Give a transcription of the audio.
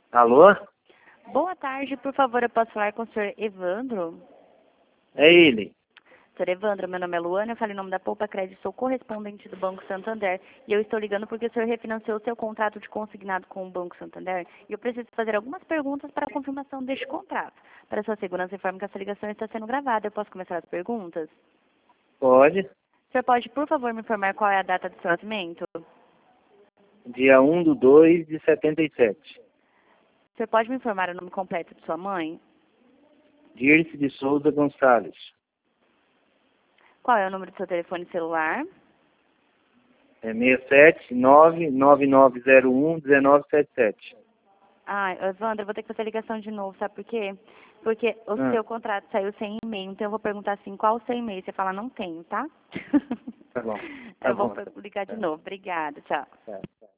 Alô? Boa tarde, por favor, eu posso falar com o senhor Evandro? É ele. Senhor Evandro, meu nome é Luana, eu falo em nome da Poupa Crédito, sou correspondente do Banco Santander e eu estou ligando porque o senhor refinanciou o seu contrato de consignado com o Banco Santander e eu preciso fazer algumas perguntas para a confirmação deste contrato. Para sua segurança, informe que essa ligação está sendo gravada. Eu posso começar as perguntas? Pode. O senhor pode, por favor, me informar qual é a data do seu nascimento? Dia 1/2/77. O senhor pode me informar o nome completo de sua mãe? Dirce de Souza Gonçalves. Qual é o número do seu telefone celular? É 67999011977. Ah, Evandro, eu vou ter que fazer a ligação de novo, sabe por quê? Porque o seu contrato saiu sem e-mail, então eu vou perguntar assim, qual o seu e-mail? Você fala, não tenho, tá? Tá bom. Tá Eu vou bom. ligar de novo. Obrigada, tchau. Tá.